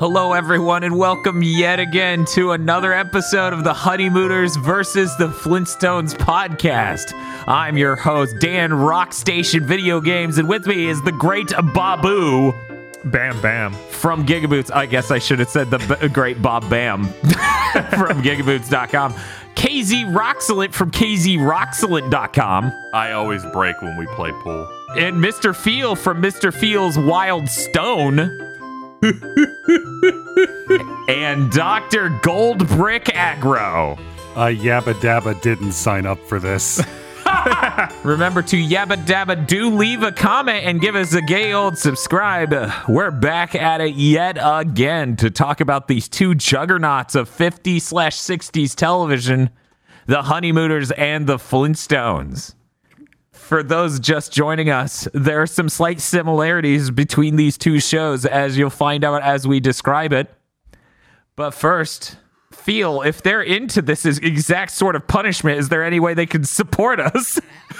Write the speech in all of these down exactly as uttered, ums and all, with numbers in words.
Hello, everyone, and welcome yet again to another episode of the Honeymooners versus the Flintstones podcast. I'm your host, Dan Rockstation Video Games, and with me is the great Babu. Bam Bam. From Gigaboots. I guess I should have said the b- great Bob Bam from Gigaboots dot com. K Z Roxalent from K Z Roxalent dot com. I always break when we play pool. And Mister Feel from Mister Feel's Wild Stone. And Doctor Gold Brick Aggro. Uh, Yabba Dabba didn't sign up for this. Remember to yabba dabba do leave a comment and give us a gay old subscribe. We're back at it yet again to talk about these two juggernauts of fifties slash sixties television, the Honeymooners and the Flintstones. For those just joining us, there are some slight similarities between these two shows, as you'll find out as we describe it. But first, Feel, if they're into this exact sort of punishment, is there any way they can support us?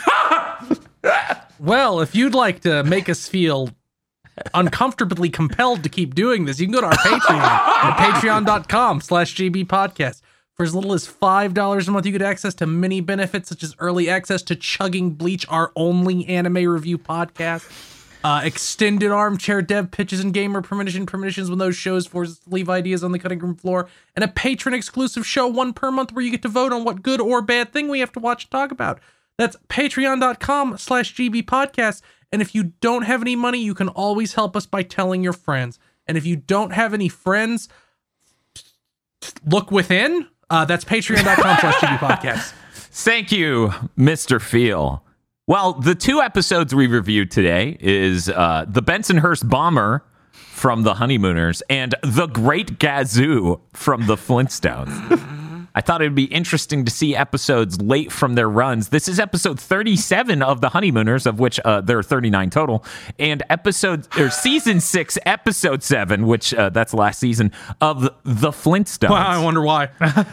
Well, if you'd like to make us feel uncomfortably compelled to keep doing this, you can go to our Patreon at patreon.com slash GB podcast. For as little as five dollars a month, you get access to many benefits, such as early access to Chugging Bleach, our only anime review podcast, uh, extended armchair dev pitches and gamer premonition premonitions when those shows force us to leave ideas on the cutting room floor, and a patron-exclusive show, one per month, where you get to vote on what good or bad thing we have to watch and talk about. That's patreon.com slash GB podcast. And if you don't have any money, you can always help us by telling your friends. And if you don't have any friends, look within. Uh, that's patreon.com slash GB podcast. Thank you, Mister Feel. Well, the two episodes we reviewed today is uh, the Bensonhurst Bomber from the Honeymooners and the Great Gazoo from the Flintstones. I thought it would be interesting to see episodes late from their runs. This is episode thirty-seven of the Honeymooners, of which uh, there are thirty-nine total, and episode or season six, episode seven, which uh, that's last season of the Flintstones. Wow, I wonder why.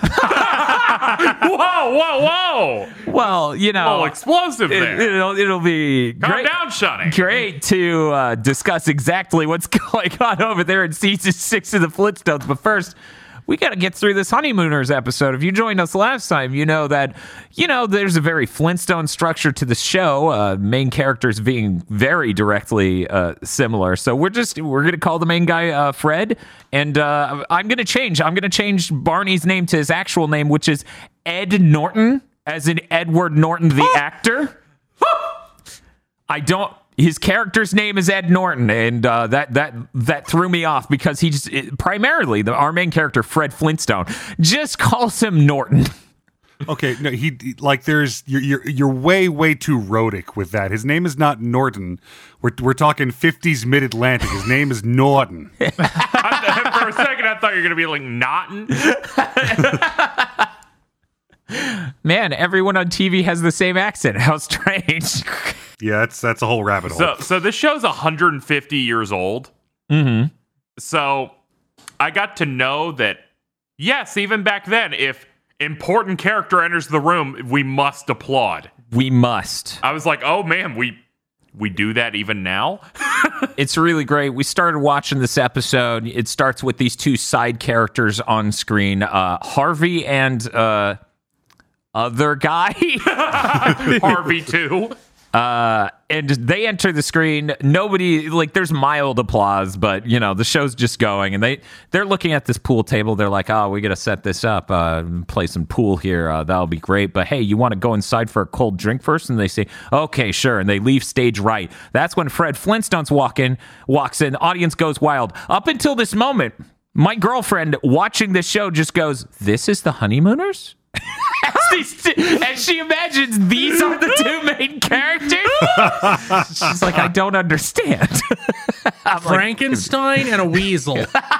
Whoa, whoa, whoa! Well, you know, Oh, explosive it, there. it'll it'll be Calm great, down, Shunny. great to uh, discuss exactly what's going on over there in season six of the Flintstones. But first, we got to get through this Honeymooners episode. If you joined us last time, you know that, you know, there's a very Flintstone structure to the show, uh, main characters being very directly uh, similar. So we're just, we're going to call the main guy uh, Fred, and uh, I'm going to change. I'm going to change Barney's name to his actual name, which is Ed Norton, as in Edward Norton, the actor. I don't... His character's name is Ed Norton, and uh, that that that threw me off because he just it, primarily the our main character Fred Flintstone just calls him Norton. Okay, no, he like there's you're you're, you're way way too rhotic with that. His name is not Norton. We're we're talking fifties mid Atlantic. His name is Norton. I, for a second, I thought you were going to be like Naughton. Man, everyone on T V has the same accent. How strange. Yeah, that's that's a whole rabbit hole. So, so this show's one hundred fifty years old. Mm-hmm. So I got to know that, yes, even back then, if important character enters the room, we must applaud. We must. I was like, oh man, we we do that even now? It's really great. We started watching this episode. It starts with these two side characters on screen, uh, Harvey and uh, other guy. Harvey too. Uh, and they enter the screen. Nobody, like, there's mild applause, but you know the show's just going, and they they're looking at this pool table. They're like, "Oh, we gotta set this up, uh, play some pool here. Uh, that'll be great." But hey, you want to go inside for a cold drink first? And they say, "Okay, sure." And they leave stage right. That's when Fred Flintstone's walk in, walks in. The audience goes wild. Up until this moment, my girlfriend watching this show just goes, "This is the Honeymooners." As, these two, as she imagines these are the two main characters, she's like, I don't understand. Frankenstein and a weasel.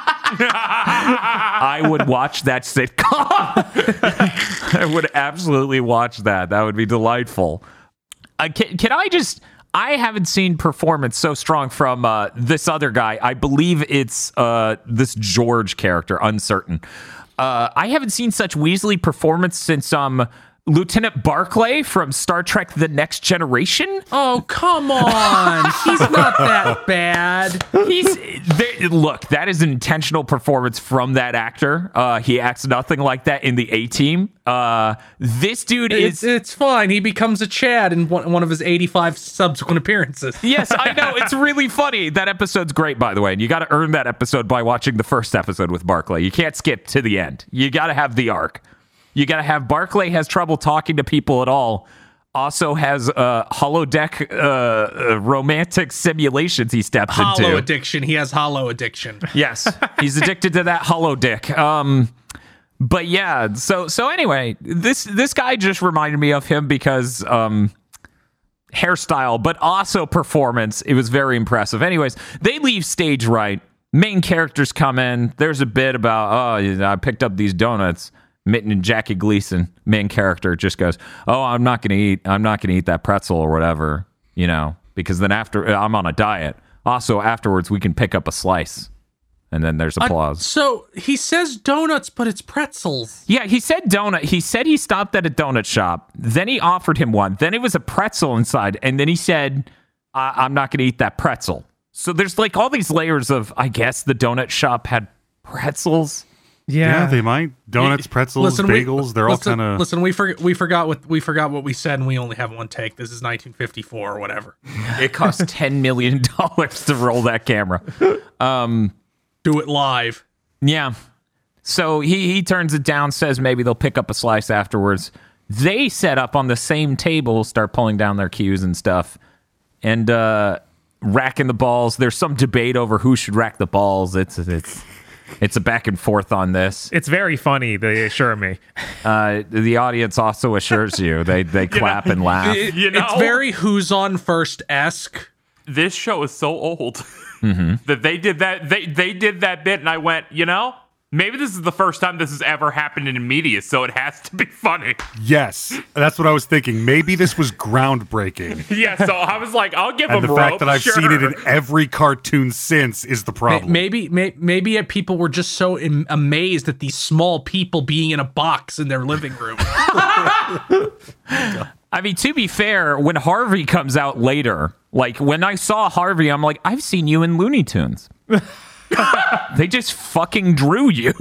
I would watch that sitcom. I would absolutely watch that. That would be delightful. Uh, can, can I just... I haven't seen performance so strong from uh, this other guy. I believe it's uh, this George character, Uncertain. Uh, I haven't seen such Weasley performance since um Lieutenant Barclay from Star Trek The Next Generation. Oh, come on. He's not that bad. He's there, look, that is an intentional performance from that actor. Uh, he acts nothing like that in the A-Team. Uh, this dude It's, is... it's fine. He becomes a Chad in one, one of his eighty-five subsequent appearances. Yes, I know. It's really funny. That episode's great, by the way. And you got to earn that episode by watching the first episode with Barclay. You can't skip to the end. You got to have the arc. You got to have Barclay has trouble talking to people at all. Also has uh, holodeck uh, uh, romantic simulations he steps Hollow into. addiction. He has hollow addiction. Yes, he's addicted to that holodeck. Um, but yeah, so so anyway, this this guy just reminded me of him because um, hairstyle, but also performance. It was very impressive. Anyways, they leave stage right. Main characters come in. There's a bit about, oh, I picked up these donuts. Mitten and Jackie Gleason, main character, just goes, oh, I'm not going to eat, I'm not going to eat that pretzel or whatever, you know, because then after, I'm on a diet. Also, afterwards, we can pick up a slice. And then there's applause. Uh, so he says donuts, but it's pretzels. Yeah, he said donut. He said he stopped at a donut shop. Then he offered him one. Then it was a pretzel inside. And then he said, I- I'm not going to eat that pretzel. So there's like all these layers of, I guess the donut shop had pretzels. Yeah, they might. Donuts, pretzels, Listen, bagels, we, they're all listen, kind of... Listen, we, for, we, forgot what, we forgot what we said, and we only have one take. This is nineteen fifty-four or whatever. It cost ten million dollars to roll that camera. Um, Do it live. Yeah. So he, he turns it down, says maybe they'll pick up a slice afterwards. They set up on the same table, start pulling down their cues and stuff, and uh, racking the balls. There's some debate over who should rack the balls. It's it's... It's a back and forth on this. It's very funny, they assure me. Uh, the audience also assures you. They they clap and laugh. It- You know- it's very Who's on First-esque. This show is so old Mm-hmm. that they did that. They they did that bit, and I went, you know, maybe this is the first time this has ever happened in media, so it has to be funny. Yes, that's what I was thinking. Maybe this was groundbreaking. Yeah, so I was like, I'll give And him the rope. fact that I've sure. seen it in every cartoon since is the May- problem. Maybe, may, maybe uh, people were just so am- amazed at these small people being in a box in their living room. I mean, to be fair, when Harvey comes out later, like when I saw Harvey, I'm like, I've seen you in Looney Tunes. They just fucking drew you.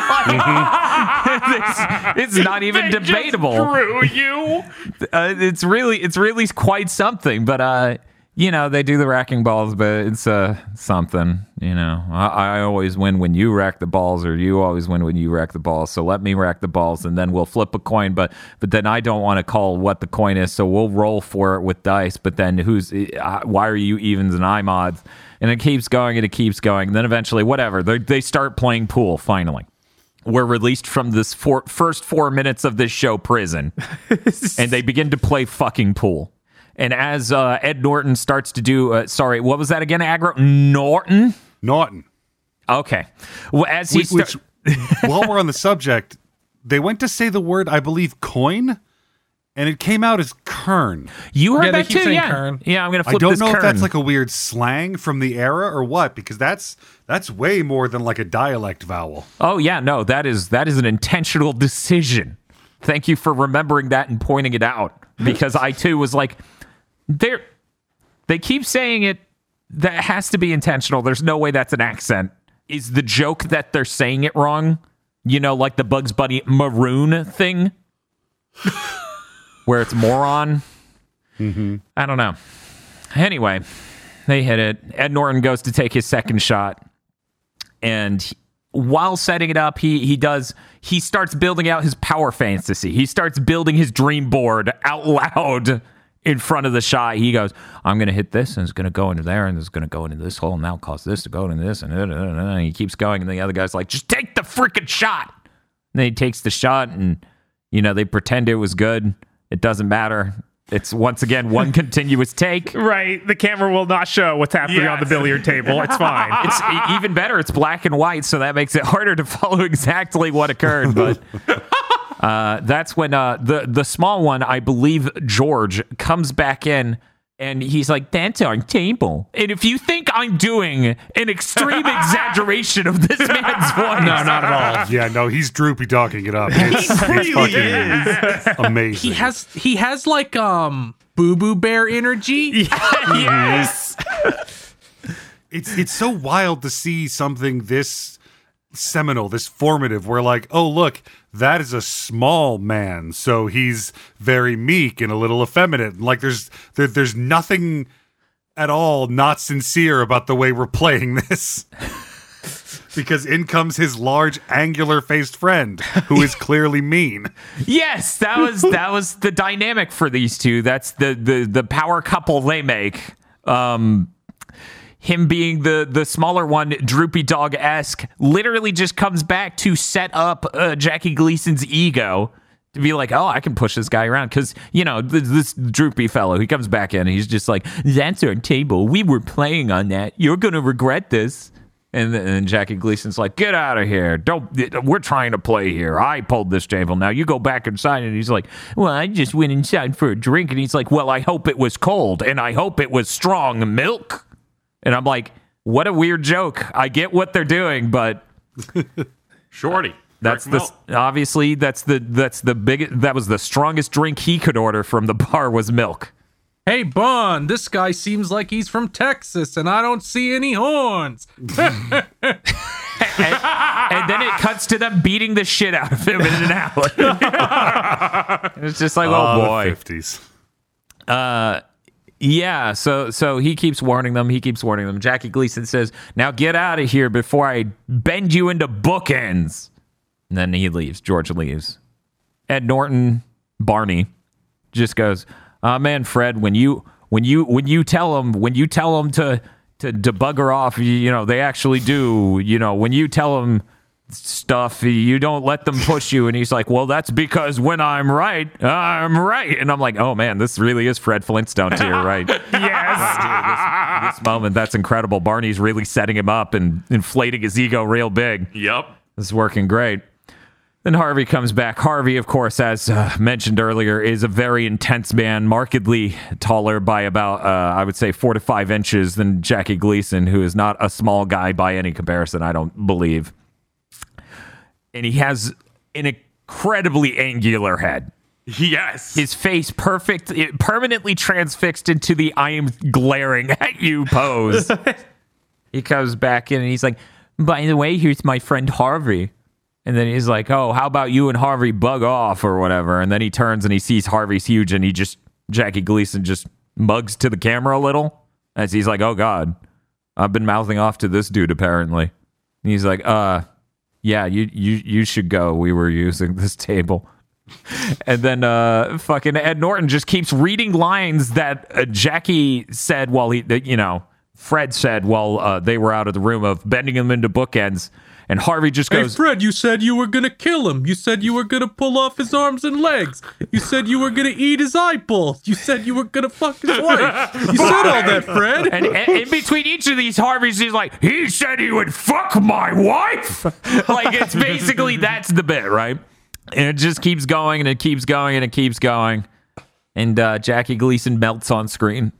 it's, it's not even They debatable. Just drew you. Uh, it's really, it's really quite something. But uh, you know, they do the racking balls, but it's uh something. You know, I, I always win when you rack the balls, or you always win when you rack the balls. So let me rack the balls, and then we'll flip a coin. But but then I don't want to call what the coin is, so we'll roll for it with dice. But then who's? Uh, why are you evens and I'm odds? And it keeps going and it keeps going. And then eventually, whatever, they they start playing pool. Finally, we're released from this four, first four minutes of this show prison, and they begin to play fucking pool. And as uh, Ed Norton starts to do, uh, sorry, what was that again? Aggro Norton. Norton. Okay. Well, as he Which, starts. which, while we're on the subject, they went to say the word, I believe, coin, and it came out as kern. You heard Yeah, they that keep too, saying yeah. kern. Yeah, I'm gonna I flip don't this know kern. if that's like a weird slang from the era or what, because that's that's way more than like a dialect vowel. Oh yeah, no, that is that is an intentional decision. Thank you for remembering that and pointing it out, because I too was like, they they keep saying it. That has to be intentional. There's no way that's an accent. Is the joke that they're saying it wrong? You know, like the Bugs Bunny maroon thing, where it's moron. Mm-hmm. I don't know. Anyway, they hit it. Ed Norton goes to take his second shot, and he, while setting it up, he he does he starts building out his power fantasy. He starts building his dream board out loud in front of the shot. He goes, I'm going to hit this, and it's going to go into there, and it's going to go into this hole, and that'll cause this to go into this, and, and he keeps going, and the other guy's like, just take the freaking shot. And then he takes the shot, and, you know, they pretend it was good. It doesn't matter. It's, once again, one continuous take. Right. The camera will not show what's happening on the Yes. billiard table. It's fine. It's e- even better. It's black and white, so that makes it harder to follow exactly what occurred. But uh, that's when uh, the the small one, I believe George, comes back in, And he's like, that's our table. And if you think I'm doing an extreme exaggeration of this man's voice. No, not at all. Yeah, no, he's droopy dogging it up. It's, it's fucking amazing. He has he has like um Boo Boo Bear energy. Yes. It's it's so wild to see something this seminal, this formative, where like, oh look, that is a small man, so he's very meek and a little effeminate. Like there's there, there's nothing at all not sincere about the way we're playing this. Because in comes his large, angular-faced friend, who is clearly mean. Yes, that was that was the dynamic for these two. That's the the the power couple they make. Um, him being the the smaller one, droopy dog-esque, literally just comes back to set up uh, Jackie Gleason's ego to be like, oh, I can push this guy around because you know this, this droopy fellow. He comes back in and he's just like, that's our table. We were playing on that. You're gonna regret this. And then Jackie Gleason's like, get out of here. Don't, we're trying to play here. I pulled this table. Now you go back inside. And he's like, well, I just went inside for a drink. And he's like, well, I hope it was cold. And I hope it was strong milk. And I'm like, what a weird joke. I get what they're doing, but Shorty. that's drink the, milk. obviously that's the, that's the biggest, that was the strongest drink he could order from the bar was milk. Hey, Bond, this guy seems like he's from Texas, and I don't see any horns. and, and then it cuts to them beating the shit out of him in an alley. It's just like, oh, Oh, boy. the fifties. Yeah, so so he keeps warning them. He keeps warning them. Jackie Gleason says, now get out of here before I bend you into bookends. And then he leaves. George leaves. Ed Norton, Barney, just goes, oh, man, Fred, when you when you when you tell them when you tell them to to to bugger off, you, you know they actually do. You know when you tell them stuff, you don't let them push you. And he's like, well, that's because when I'm right, I'm right. And I'm like, oh man, this really is Fred Flintstone to your right. Yes. this, this moment, that's incredible. Barney's really setting him up and inflating his ego real big. Yep. This is working great. Then Harvey comes back. Harvey, of course, as uh, mentioned earlier, is a very intense man, markedly taller by about, uh, I would say, four to five inches than Jackie Gleason, who is not a small guy by any comparison, I don't believe. And he has an incredibly angular head. Yes. His face perfect, it permanently transfixed into the I am glaring at you pose. He comes back in and he's like, by the way, here's my friend Harvey. And then he's like, oh, how about you and Harvey bug off or whatever? And then he turns and he sees Harvey's huge and he just, Jackie Gleason just mugs to the camera a little as he's like, oh, God, I've been mouthing off to this dude apparently. And he's like, uh, yeah, you, you, you should go. We were using this table. And then uh, fucking Ed Norton just keeps reading lines that uh, Jackie said while he, you know, Fred said while uh, they were out of the room of bending them into bookends. And Harvey just Hey, goes, Fred, you said you were going to kill him. You said you were going to pull off his arms and legs. You said you were going to eat his eyeballs. You said you were going to fuck his wife. You said all that, Fred. and, and in between each of these Harveys, he's like, he said he would fuck my wife. Like, it's basically, that's the bit, right? And it just keeps going and it keeps going and it keeps going. And uh, Jackie Gleason melts on screen.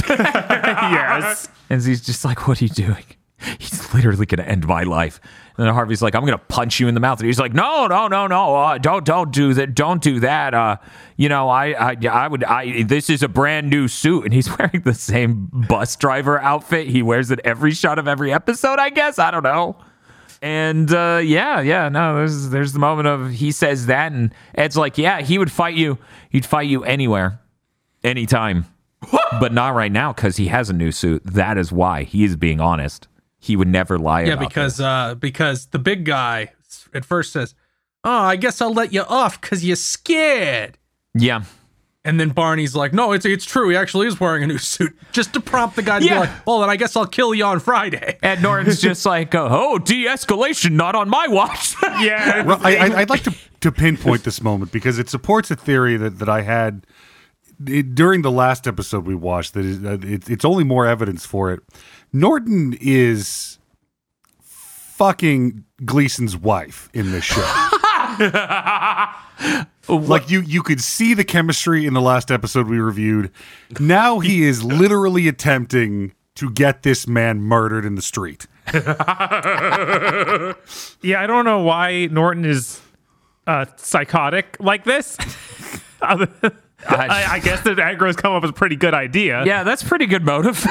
Yes. And he's just like, what are you doing? He's literally going to end my life. And then Harvey's like, I'm going to punch you in the mouth. And he's like, no, no, no, no. Uh, don't, don't do that. Don't do that. Uh, you know, I, I, I would, I, this is a brand new suit. And he's wearing the same bus driver outfit. He wears it every shot of every episode, I guess. I don't know. And, uh, yeah, yeah, no, there's, there's the moment of, he says that. And Ed's like, yeah, he would fight you. He'd fight you anywhere, anytime, but not right now. Cause he has a new suit. That is why he is being honest. He would never lie Yeah, about because this. uh, because the big guy at first says, oh, I guess I'll let you off because you're scared. Yeah. And then Barney's like, no, it's it's true. He actually is wearing a new suit, just to prompt the guy to Yeah. be like, well, then I guess I'll kill you on Friday. Ed Norton's just like, uh, oh, de-escalation, not on my watch. Yeah. Well, I, I, I'd like to, to pinpoint this moment because it supports a theory that, that I had it, during the last episode we watched. That is, uh, it, it's only more evidence for it. Norton is fucking Gleason's wife in this show. Like you, you could see the chemistry in the last episode we reviewed. Now he is literally attempting to get this man murdered in the street. Yeah, I don't know why Norton is uh, psychotic like this. I, I guess that aggro's come up with a pretty good idea. Yeah, that's pretty good motive.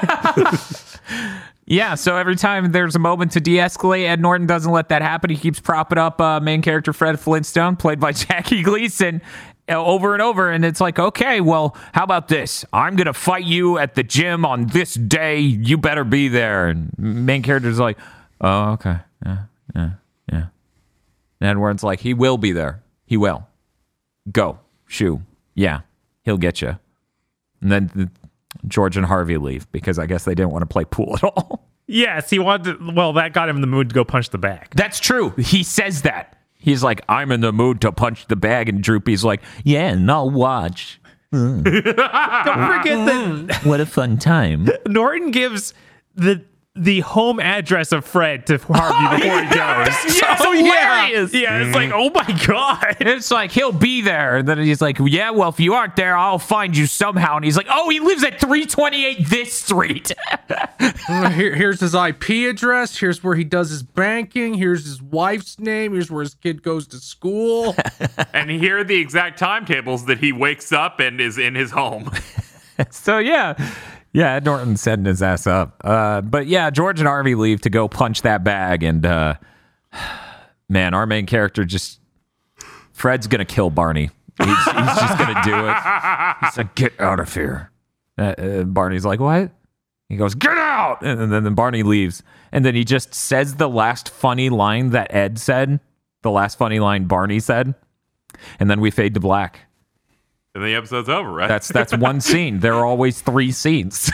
Yeah, so every time there's a moment to de-escalate, Ed Norton doesn't let that happen. He keeps propping up uh, main character Fred Flintstone, played by Jackie Gleason, uh, over and over. And it's like, okay, well, how about this? I'm going to fight you at the gym on this day. You better be there. And main character's like, oh, okay. Yeah, yeah, yeah. And Ed Norton's like, he will be there. He will. Go. Shoo. Yeah, he'll get you. And then the, George and Harvey leave because I guess they didn't want to play pool at all. Yes, he wanted to, well, that got him in the mood to go punch the bag. That's true. He says that. He's like, I'm in the mood to punch the bag. And Droopy's like, yeah, and I'll watch. Don't forget that What a fun time. Norton gives the the home address of Fred to Harvey before he goes. Yes, oh, hilarious. yeah. Yeah, it's like, oh my God. It's like, he'll be there. And then he's like, yeah, well, if you aren't there, I'll find you somehow. And he's like, oh, he lives at three twenty-eight this street. Uh, here, here's his I P address. Here's where he does his banking. Here's his wife's name. Here's where his kid goes to school. And here are the exact timetables that he wakes up and is in his home. So, yeah. Yeah, Ed Norton's setting his ass up. Uh, but yeah, George and Harvey leave to go punch that bag. And uh, man, our main character just, Fred's going to kill Barney. He's, he's just going to do it. He's like, get out of here. Uh, uh, Barney's like, what? He goes, get out. And, and then, then Barney leaves. And then he just says the last funny line that Ed said, the last funny line Barney said. And then we fade to black. And the episode's over, right? That's that's one scene. There are always three scenes.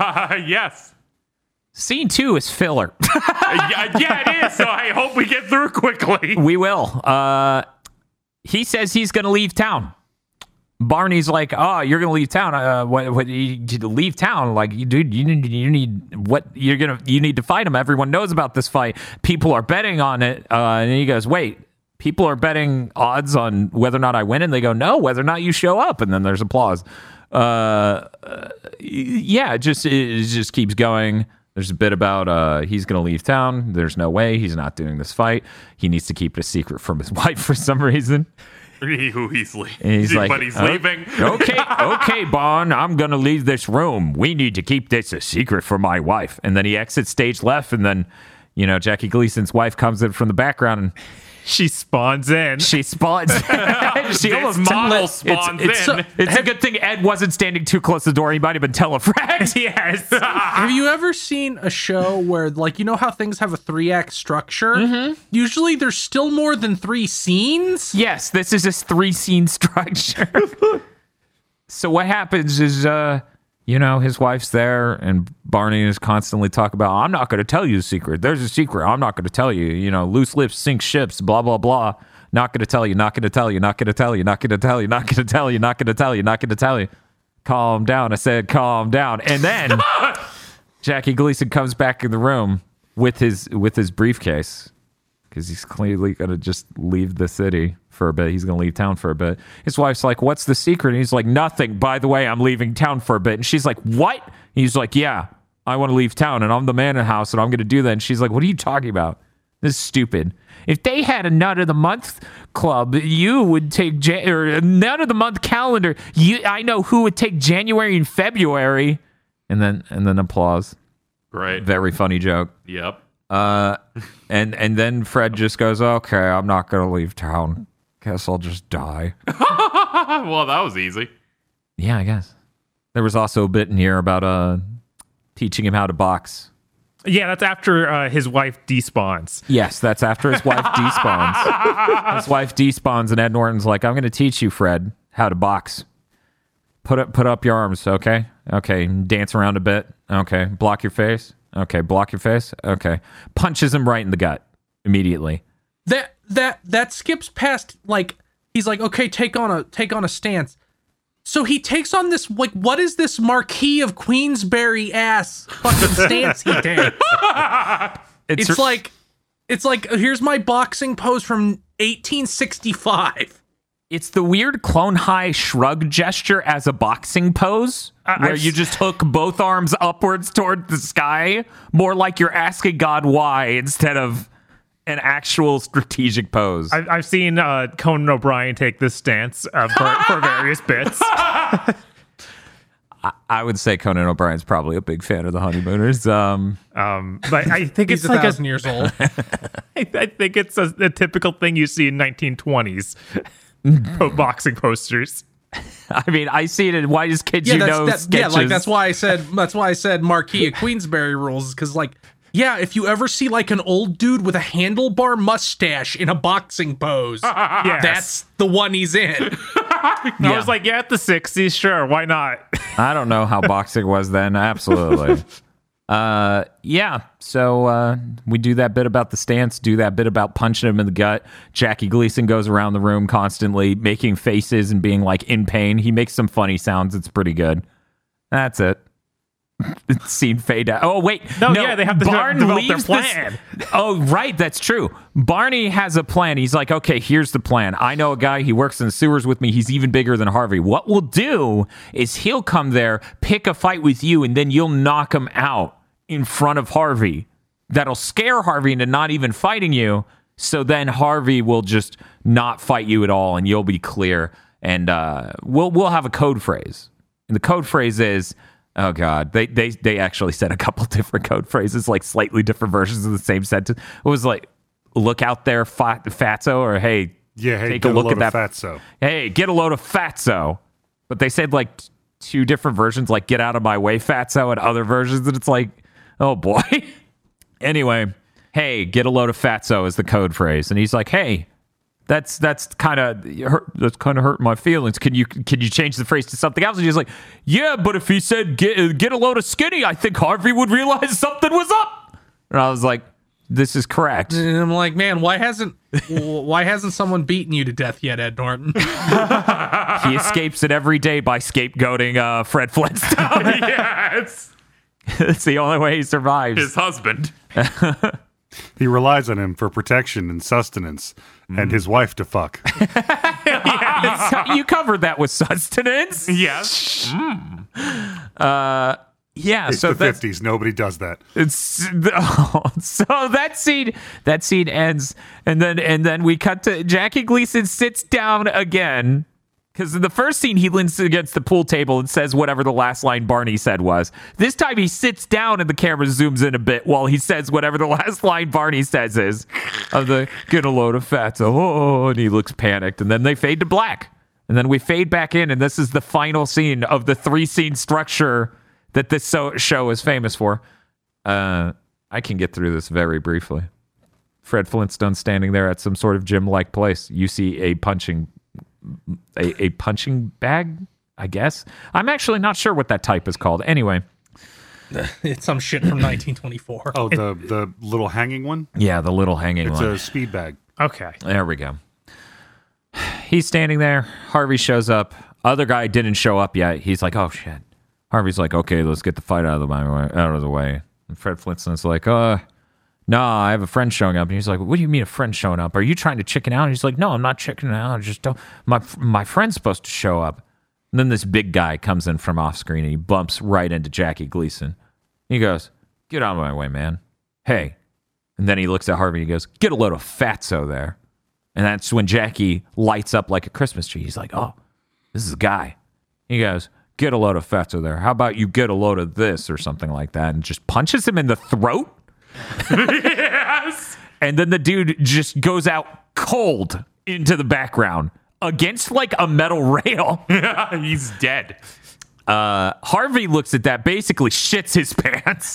Yes. Scene two is filler. yeah, yeah, it is. So I hope we get through quickly. We will. Uh, he says he's going to leave town. Barney's like, "Oh, you're going to leave town? Uh, what? What? You, you leave town? Like, dude, you need, you need what? You're gonna, you need to fight him. Everyone knows about this fight. People are betting on it." Uh, and he goes, "Wait." People are betting odds on whether or not I win, and they go, no, whether or not you show up. And then there's applause. Uh, uh, yeah, it just, it just keeps going. There's a bit about uh, he's going to leave town. There's no way. He's not doing this fight. He needs to keep it a secret from his wife for some reason. He's leaving. And he's like, but he's "Oh, leaving. okay, okay, Bon, I'm going to leave this room. We need to keep this a secret from my wife." And then he exits stage left, and then, you know, Jackie Gleason's wife comes in from the background, and She spawns in. she spawns. she This almost model it's, spawns it's, in. It's, it's a good thing Ed wasn't standing too close to the door. He might have been telefragged. Yes. Have you ever seen a show where, like, you know how things have a three act structure? Mm-hmm. Usually there's still more than three scenes. Yes, this is this three scene structure. So what happens is, uh, you know, his wife's there, and Barney is constantly talking about, I'm not going to tell you the secret. There's a secret. I'm not going to tell you. You know, loose lips sink ships, blah, blah, blah. Not going to tell you, not going to tell you, not going to tell you, not going to tell you, not going to tell you, not going to tell you, not going to tell you. Calm down. I said, calm down. And then Jackie Gleason comes back in the room with his with his briefcase, because he's clearly going to just leave the city for a bit. He's going to leave town for a bit. His wife's like, what's the secret? And he's like, nothing. By the way, I'm leaving town for a bit. And she's like, what? He's like, yeah, I want to leave town, and I'm the man in the house, and I'm going to do that. And she's like, what are you talking about? This is stupid. If they had a nut of the month club, you would take Jan- or a nut of the month calendar. You, I know who would take January and February. And then and then applause. Great. Very funny joke. Yep. Uh, and and then Fred just goes, okay, I'm not going to leave town. Guess I'll just die. Well, that was easy. Yeah, I guess. There was also a bit in here about uh teaching him how to box. Yeah, that's after uh, his wife despawns. Yes, that's after his wife despawns. His wife despawns, and Ed Norton's like, I'm going to teach you, Fred, how to box. Put up, put up your arms, okay? Okay, dance around a bit. Okay, block your face. Okay, block your face. Okay. Punches him right in the gut immediately. That that that skips past, like, he's like, okay, take on a take on a stance. So he takes on this, like, what is this Marquis of Queensberry ass fucking stance he takes? It's, it's like, it's like, here's my boxing pose from eighteen sixty-five. It's the weird Clone High shrug gesture as a boxing pose, I- where I've you s- just hook both arms upwards toward the sky, more like you're asking God why instead of an actual strategic pose. I, I've seen uh, Conan O'Brien take this stance uh, for, for various bits. I would say Conan O'Brien's probably a big fan of the Honeymooners. Um, Um, but I think He's it's a like thousand a, years old. I, I think it's a, a typical thing you see in nineteen twenties pro boxing posters. I mean, I see it in Whitest Kids Yeah, You that's Know that, yeah, sketches. like that's why I said that's why I said Marquis of Queensberry rules, because like yeah, if you ever see like an old dude with a handlebar mustache in a boxing pose, Yes. that's the one he's in. I was like, yeah, at the sixties, sure, why not? I don't know how boxing was then. Absolutely. Uh, yeah. So uh, we do that bit about the stance, do that bit about punching him in the gut. Jackie Gleason goes around the room constantly making faces and being like in pain. He makes some funny sounds. It's pretty good. That's it. Scene fade out. Oh wait, No, yeah, they have to Barn develop their leaves this- plan. Oh, right, that's true. Barney has a plan. He's like, okay, here's the plan. I know a guy. He works in the sewers with me. He's even bigger than Harvey. What we'll do is he'll come there, pick a fight with you, and then you'll knock him out in front of Harvey. That'll scare Harvey into not even fighting you. So then Harvey will just not fight you at all, and you'll be clear. And uh, we'll we'll have a code phrase. And the code phrase is. Oh God, they they they actually said a couple different code phrases, like slightly different versions of the same sentence. It was like, "Look out there, fat, fatso," or "Hey, Yeah, hey, take get a look load at that of fatso. Hey, get a load of fatso." But they said like t- two different versions, like "Get out of my way, fatso," and other versions, and it's like, oh boy. Anyway, hey, get a load of fatso is the code phrase, and he's like, hey. That's that's kind of that's kind of hurting my feelings. Can you can you change the phrase to something else? And he's like, yeah, but if he said get get a load of skinny, I think Harvey would realize something was up. And I was like, this is correct. And I'm like, man, why hasn't why hasn't someone beaten you to death yet, Ed Norton? He escapes it every day by scapegoating uh, Fred Flintstone. Yes. It's the only way he survives. His husband. He relies on him for protection and sustenance, and his wife to fuck. It's- you covered that with sustenance. Yes. Yeah, It's so the that's fifties. Nobody does that. It's oh, so that scene that scene ends, and then and then we cut to Jackie Gleason sits down again, because in the first scene he leans against the pool table and says whatever the last line Barney said was. This time he sits down and the camera zooms in a bit while he says whatever the last line Barney says is of the get a load of fat. Oh, and he looks panicked, and then they fade to black, and then we fade back in, and this is the final scene of the three scene structure that this so- show is famous for. Uh, I can get through this very briefly. Fred Flintstone standing there at some sort of gym-like place. You see a punching, a, a punching bag, I guess. I'm actually not sure what that type is called. Anyway, It's some shit from nineteen twenty-four. Oh, the the little hanging one. yeah, the little hanging It's one. a speed bag. Okay. There we go. He's standing there. Harvey shows up. Other guy didn't show up yet. He's like, oh shit. Harvey's like, okay, let's get the fight out of the way. Out of the way. And Fred Flintstone's like, uh, no, I have a friend showing up. And he's like, what do you mean a friend showing up? Are you trying to chicken out? And he's like, no, I'm not chickening out. I just don't. My my friend's supposed to show up. And then this big guy comes in from off screen and he bumps right into Jackie Gleason. He goes, get out of my way, man. Hey. And then he looks at Harvey and he goes, get a load of fatso there. And that's when Jackie lights up like a Christmas tree. He's like, oh, this is a guy. He goes, get a load of fatso there. How about you get a load of this or something like that? And just punches him in the throat. Yes. And then the dude just goes out cold into the background against like a metal rail. He's dead. Uh, Harvey looks at that, basically shits his pants.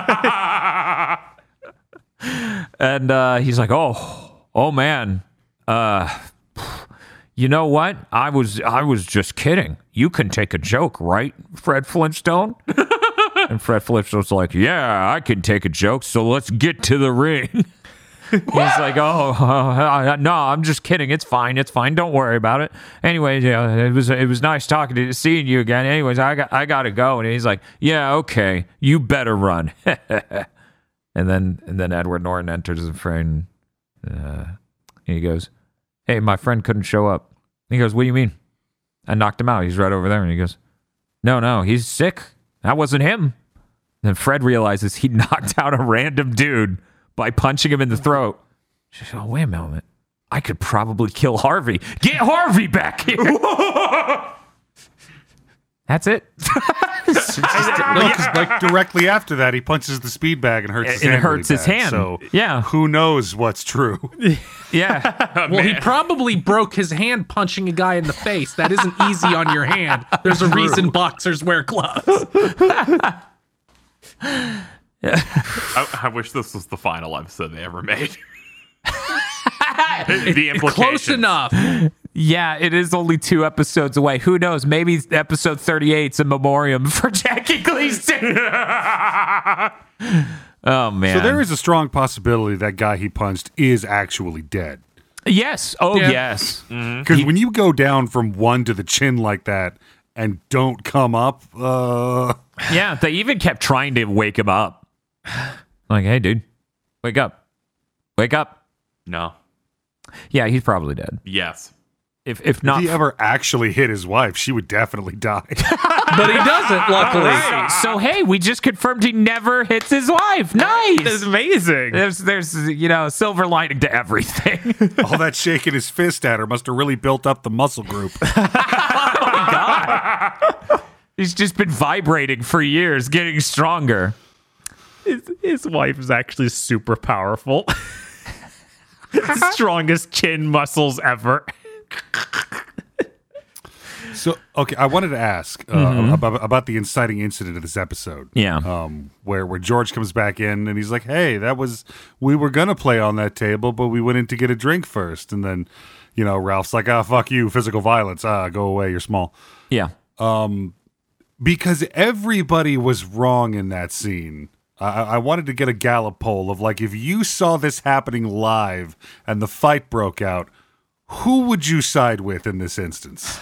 And uh, he's like, oh, oh man. Uh, you know what? I was I was just kidding. You can take a joke, right, Fred Flintstone? And Fred Flintstone's like, yeah, I can take a joke, so let's get to the ring. He's like, oh, uh, no, I'm just kidding. It's fine. It's fine. Don't worry about it. Anyways, yeah, it was it was nice talking to seeing you again. Anyways, I got I gotta go. And he's like, yeah, okay, you better run. And then and then Edward Norton enters the frame. Uh, and he goes, hey, my friend couldn't show up. He goes, what do you mean? I knocked him out. He's right over there. And he goes, no, no, he's sick. That wasn't him. Then Fred realizes he knocked out a random dude by punching him in the throat. She's like, oh, wait a moment. I could probably kill Harvey. Get Harvey back here. That's it. like, like directly after that, he punches the speed bag and hurts his And it hand. hurts really his bad. hand. So Yeah. who knows what's true? Yeah. Well, he probably broke his hand punching a guy in the face. That isn't easy on your hand. There's a reason boxers wear gloves. I, I wish this was the final episode they ever made. The implications. Close enough. Yeah, it is only two episodes away. Who knows? Maybe episode thirty-eight's a memoriam for Jackie Gleason. Oh, man. So there is a strong possibility that guy he punched is actually dead. Yes. Oh, Yeah. yes. Because when you go down from one to the chin like that and don't come up, uh, Yeah, they even kept trying to wake him up. Like, hey, dude, wake up. Wake up. No. Yeah, he's probably dead. Yes. If if not, if he ever actually hit his wife, she would definitely die. But he doesn't, luckily. so hey, we just confirmed he never hits his wife. Nice. That's amazing. There's there's you know a silver lining to everything. All that shaking his fist at her must have really built up the muscle group. He's just been vibrating for years, getting stronger. His, his wife is actually super powerful. The strongest chin muscles ever. So, okay, I wanted to ask uh, Mm-hmm. about, about the inciting incident of this episode. Yeah. Um, where where George comes back in and he's like, "Hey, that was we were gonna play on that table, but we went in to get a drink first." And then, you know, Ralph's like, "Ah, fuck you, physical violence. Ah, go away, you're small." Yeah. Because everybody was wrong in that scene. I, I wanted to get a Gallup poll of like, if you saw this happening live and the fight broke out, who would you side with in this instance?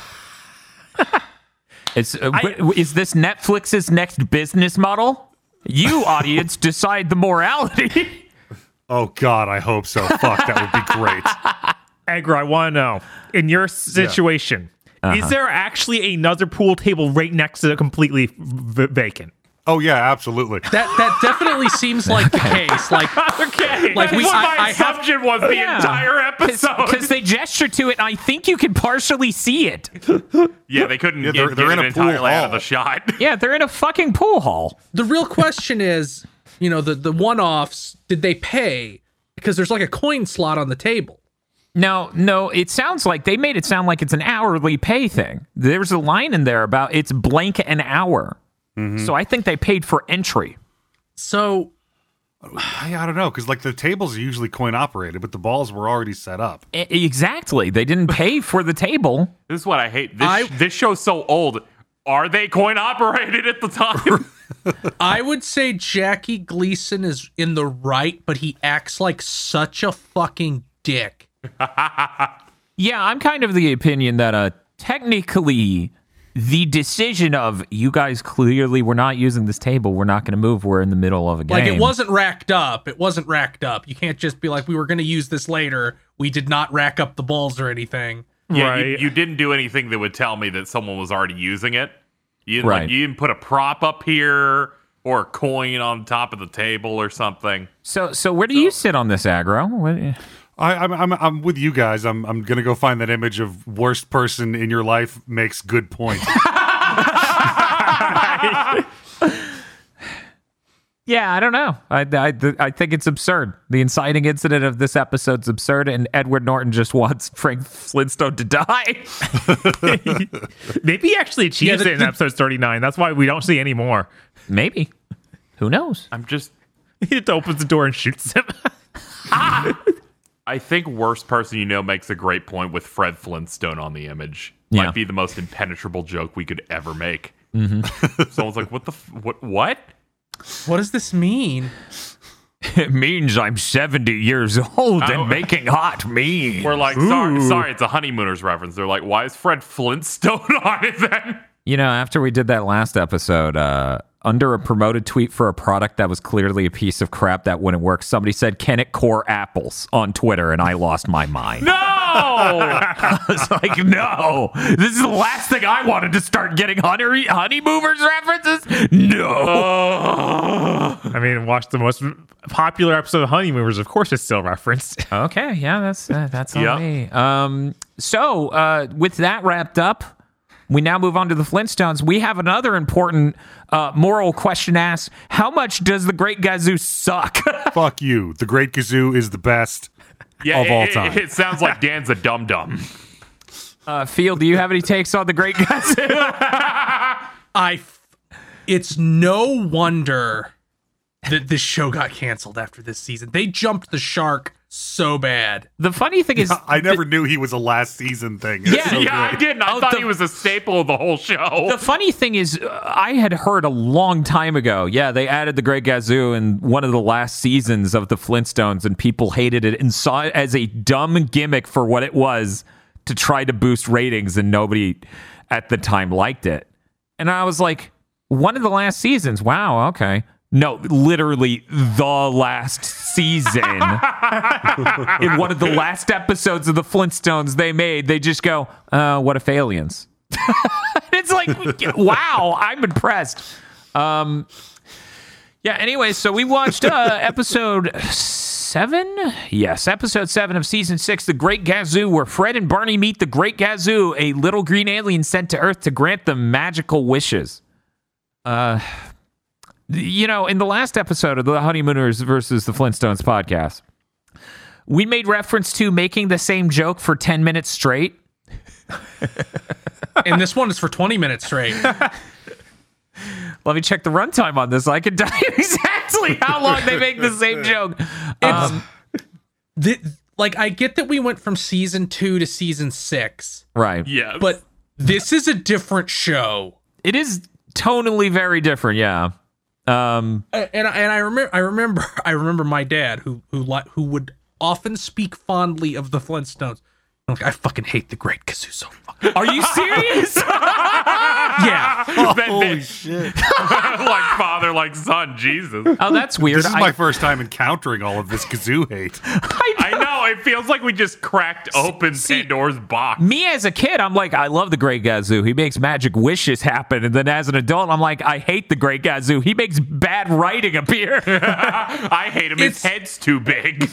It's uh, w- is this Netflix's next business model? You audience decide the morality. Oh God, I hope so. Fuck, that would be great. Edgar, I want to know, in your situation, Uh-huh. is there actually another pool table right next to it completely v- vacant? Oh yeah, absolutely. That that definitely seems like the case. Like, Okay. Like, That's we- what I- my I have- assumption was the Yeah. entire episode. Because they gesture to it, and I think you can partially see it. Yeah, they couldn't Yeah, get, they're- they're get in it a pool entirely out of hall. the shot. Yeah, they're in a fucking pool hall. the real question is, you know, the the one-offs, did they pay? Because there's like a coin slot on the table. No, no, it sounds like they made it sound like it's an hourly pay thing. There's a line in there about it's blank an hour. So I think they paid for entry. So I, I don't know, because like the tables are usually coin operated, but the balls were already set up. E- exactly. They didn't pay for the table. This is what I hate. This, I- this show's so old. Are they coin operated at the time? I would say Jackie Gleason is in the right, but he acts like such a fucking dick. Yeah, I'm kind of the opinion that uh, technically the decision of you guys clearly were not using this table, we're not going to move, we're in the middle of a game. Like, it wasn't racked up. It wasn't racked up. You can't just be like, we were going to use this later. We did not rack up the balls or anything. Yeah, you, Right. you didn't do anything that would tell me that someone was already using it. You didn't, Right. like, you didn't put a prop up here or a coin on top of the table or something. So, so where do you sit on this, aggro? What- I, I'm, I'm I'm with you guys. I'm I'm gonna go find that image of worst person in your life makes good point. Yeah, I don't know. I, I, I think it's absurd. The inciting incident of this episode's absurd, and Edward Norton just wants Frank Flintstone to die. Maybe he actually achieves Yeah, the- it in the- episode thirty-nine. That's why we don't see any more. Maybe. Who knows? I'm just. He just opens the door and shoots him. I think worst person you know makes a great point with Fred Flintstone on the image. Yeah. Might be the most impenetrable joke we could ever make. Mm-hmm. Someone's like, "What the f- what? What?" What does this mean? It means I'm seventy years old Oh. and making hot memes. We're like, sorry, sorry, it's a Honeymooners reference. They're like, why is Fred Flintstone on it then? You know, after we did that last episode, uh, under a promoted tweet for a product that was clearly a piece of crap that wouldn't work, somebody said, "Can it core apples?" on Twitter, and I lost my mind. No! I was like, no, this is the last thing I wanted to start getting honey, honey movers references. No. Oh. I mean, watch the most popular episode of Honey Movers. Of course, it's still referenced. Okay, yeah, that's uh, that's on Yep. me. Um, so uh, with that wrapped up, we now move on to the Flintstones. We have another important uh, moral question asked: how much does the Great Gazoo suck? Fuck you. The Great Gazoo is the best Yeah, of it, all it- time. It, sounds like Dan's a dum dum. uh, Field, do you have any takes on the Great Gazoo? I. F- it's no wonder that this show got canceled after this season. They jumped the shark so bad. The funny thing is, I never knew he was a last season thing. It's Yeah, so yeah, I great. didn't. I Oh, thought the- he was a staple of the whole show. the funny thing is, uh, I had heard a long time ago. Yeah, they added the Great Gazoo in one of the last seasons of the Flintstones, and people hated it and saw it as a dumb gimmick for what it was to try to boost ratings, and nobody at the time liked it. And I was like, one of the last seasons. Wow, okay. No, literally the last season. In one of the last episodes of the Flintstones they made, they just go, uh, what if aliens? It's like, wow, I'm impressed. Um, yeah, anyway, so we watched uh, episode seven? Yes, episode seven of season six, The Great Gazoo, where Fred and Barney meet the Great Gazoo, a little green alien sent to Earth to grant them magical wishes. Uh, you know, in the last episode of the Honeymooners versus the Flintstones podcast, we made reference to making the same joke for ten minutes straight. And this one is for twenty minutes straight. Let me check the runtime on this. I can tell you exactly how long they make the same joke. Um, The, like, I get that we went from season two to season six, right. Yes. but this is a different show. It is tonally very different, yeah. Um, Uh, and I- and I remember I remember I remember my dad who who li- who would often speak fondly of the Flintstones. Like, I fucking hate the Great Gazoo so fucking. are you serious? Yeah, Then- Holy then- shit. like father, like son, Jesus. Oh, that's weird. This is I- my first time encountering all of this Gazoo hate. I know. It feels like we just cracked open see- Pandora's box. Me as a kid, I'm like, I love the Great Gazoo. He makes magic wishes happen. And then as an adult, I'm like, I hate the Great Gazoo. He makes bad writing appear. I hate him. His It's- head's too big.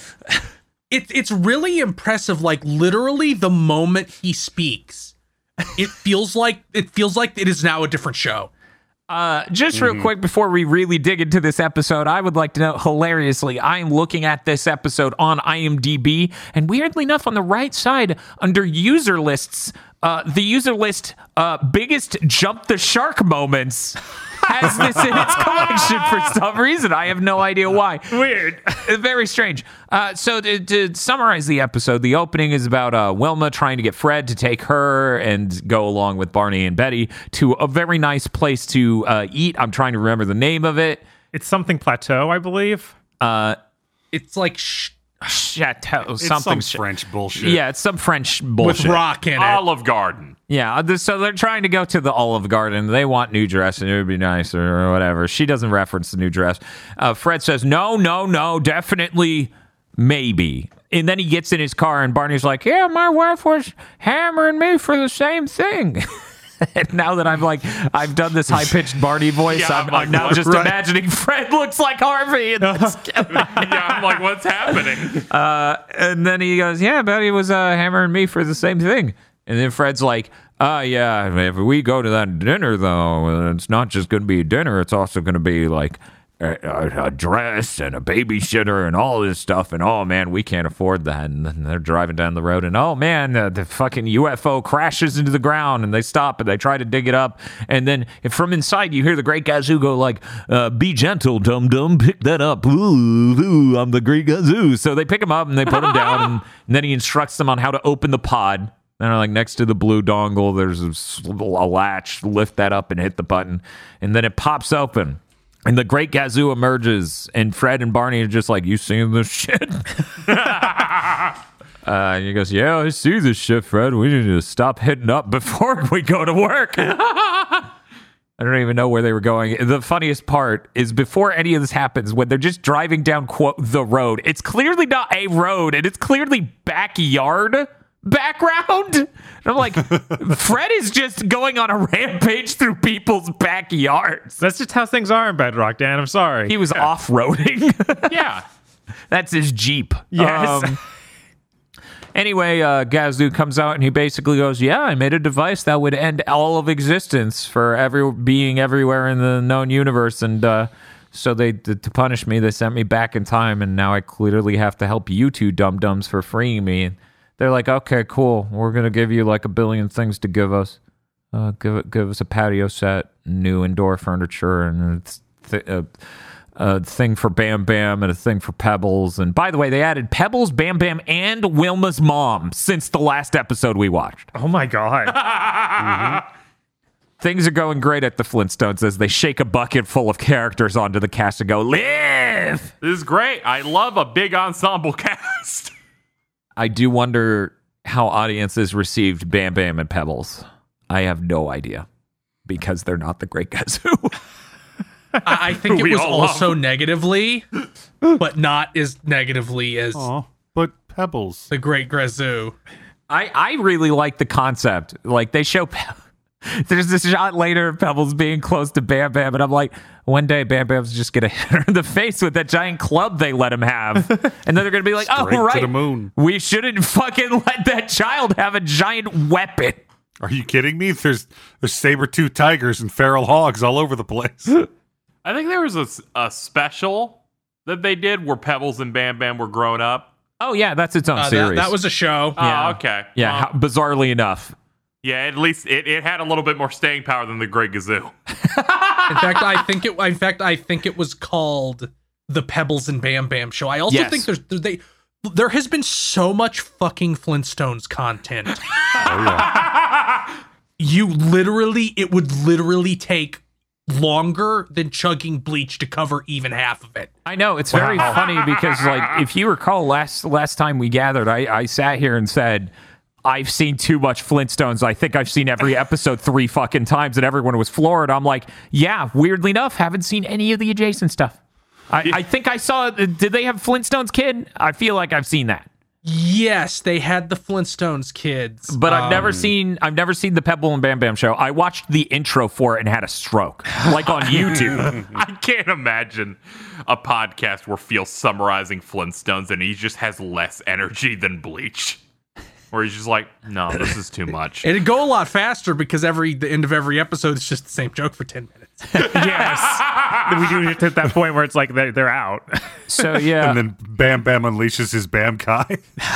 it, it's really impressive. Like, literally, the moment he speaks, it feels like it feels like it is now a different show. Uh, just real quick before we really dig into this episode, I would like to note, hilariously, I am looking at this episode on IMDb, and weirdly enough, on the right side, under user lists, uh, the user list, uh, biggest jump the shark moments, has this in its collection for some reason. I have no idea why. Weird. Very strange. Uh, so to, to summarize the episode, the opening is about uh, Wilma trying to get Fred to take her and go along with Barney and Betty to a very nice place to uh, eat. I'm trying to remember the name of it. It's something plateau, I believe. Uh, It's like sh- Chateau, It's something. some sh- French bullshit. yeah, it's some French with bullshit. rock in it. Olive Garden. Yeah, uh, so they're trying to go to the Olive Garden. They want new dress, and it would be nice or whatever. She doesn't reference the new dress. Uh, Fred says, no, no, no, definitely, maybe. And then he gets in his car, and Barney's like, yeah, my wife was hammering me for the same thing. And now that I'm like, I've done this high-pitched Barney voice, Yeah, I'm, I'm like, I'm now what? just Right. imagining Fred looks like Harvey. And, that's- Yeah, I'm like, what's happening? and then he goes, yeah, Betty was uh, hammering me for the same thing. And then Fred's like, oh, yeah, if we go to that dinner, though, it's not just going to be a dinner. It's also going to be like a, a, a dress and a babysitter and all this stuff. And, oh, man, we can't afford that. And then they're driving down the road. And, oh, man, uh, the fucking U F O crashes into the ground. And they stop and they try to dig it up. And then if from inside, you hear the Great Gazoo go like, uh, be gentle, dum-dum, pick that up. Ooh, ooh, I'm the Great Gazoo. So they pick him up and they put him down. And, and then he instructs them on how to open the pod. And like next to the blue dongle, there's a, s- a latch. Lift that up and hit the button. And then it pops open. And the Great Gazoo emerges. And Fred and Barney are just like, you seeing this shit? uh, and he goes, yeah, I see this shit, Fred. We need to stop hitting up before we go to work. uh, I don't even know where they were going. The funniest part is before any of this happens, when they're just driving down, quote, the road. It's clearly not a road, and it's clearly backyard background. And I'm like, Fred is just going on a rampage through people's backyards. That's just how things are in Bedrock, Dan. I'm sorry. He was off-roading. Yeah. That's his Jeep. Yes. Um, Anyway, uh, Gazoo comes out and he basically goes, yeah, I made a device that would end all of existence for every being everywhere in the known universe. And uh, so they, to, to punish me, they sent me back in time. And now I clearly have to help you two dum-dums for freeing me. And they're like, okay, cool. We're going to give you like a billion things to give us. Uh, give it, give us a patio set, new indoor furniture, and th- uh, a thing for Bam Bam and a thing for Pebbles. And by the way, they added Pebbles, Bam Bam, and Wilma's mom since the last episode we watched. Oh my God. mm-hmm. Things are going great at the Flintstones as they shake a bucket full of characters onto the cast and go, live! This is great. I love a big ensemble cast. I do wonder how audiences received Bam Bam and Pebbles. I have no idea because they're not the Great Gazoo. I think it We was all also love. negatively, but not as negatively as Aw, but Pebbles. the Great Gazoo. I, I really like the concept. Like, they show... Pe- There's this shot later of Pebbles being close to Bam Bam, and I'm like, one day Bam Bam's just going to hit her in the face with that giant club they let him have. And then they're going to be like, oh, Straight to right. the moon. We shouldn't fucking let that child have a giant weapon. Are you kidding me? There's there's saber-toothed tigers and feral hogs all over the place. I think there was a, s- a special that they did where Pebbles and Bam Bam were grown up. Oh, yeah, that's its own Uh, that, series. that was a show. Yeah. Oh, okay. yeah, Well, how, bizarrely enough. yeah, at least it, it had a little bit more staying power than the Great Gazoo. In fact, I think it. In fact, I think it was called the Pebbles and Bam Bam Show. I also Yes. think there's there, they. There has been so much fucking Flintstones content. Oh, yeah. You literally, it would literally take longer than chugging bleach to cover even half of it. I know, it's very funny because, like, if you recall last last time we gathered, I, I sat here and said, I've seen too much Flintstones. I think I've seen every episode three fucking times, and everyone was floored. I'm like, yeah, weirdly enough, haven't seen any of the adjacent stuff. I, I think I saw, did they have Flintstones Kid? I feel like I've seen that. Yes, they had the Flintstones kids, But I've Um, never seen I've never seen the Pebble and Bam Bam show. I watched the intro for it and had a stroke. Like on YouTube. I can't imagine a podcast where Phil's summarizing Flintstones and he just has less energy than Bleach. Where he's just like, no, this is too much. It'd go a lot faster because every the end of every episode is just the same joke for ten minutes. Yes. We do get to that point where it's like they're, they're out. So yeah. And then Bam Bam unleashes his Bam Kai.